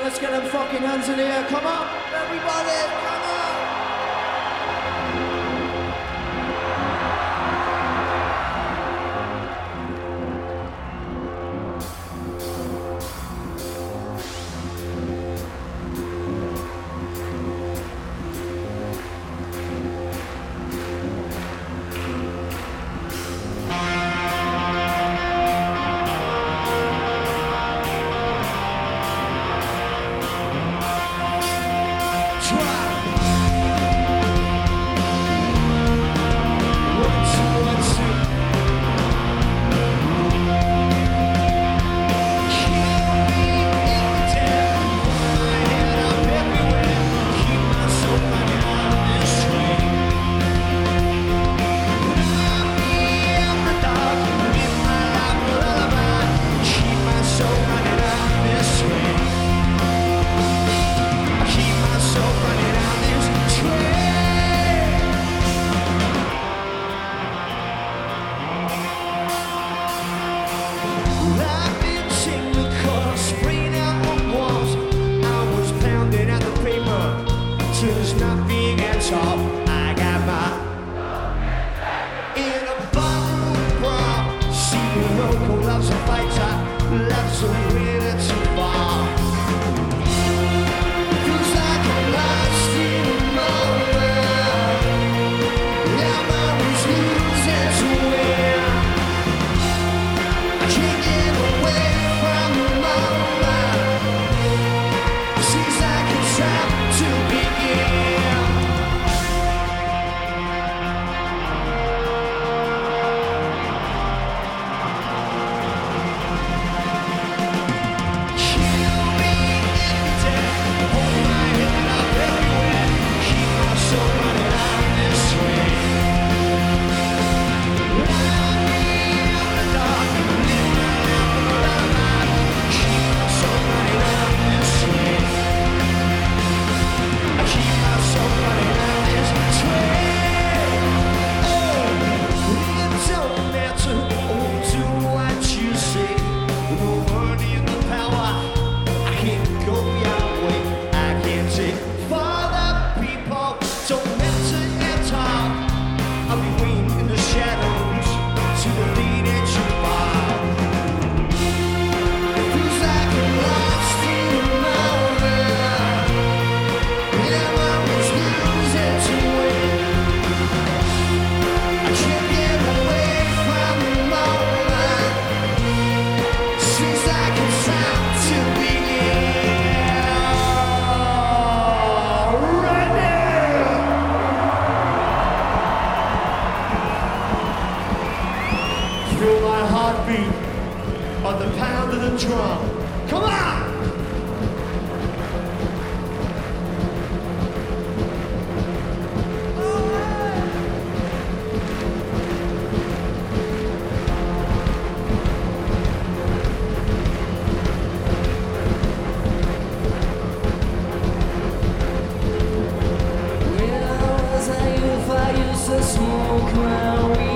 Let's get them fucking hands in the air. Come on, everybody, come on. There's nothing at all. I got my in a bottle bra. See the local loves a fighter, loves a winner to fall. Feels like I'm lost in a moment. I'm always losing to win. I can't get away from the moment. Seems like it's time to begin. Feel my heartbeat on the pound of the drum. Come on! When I was a youth, I used to smoke marijuana.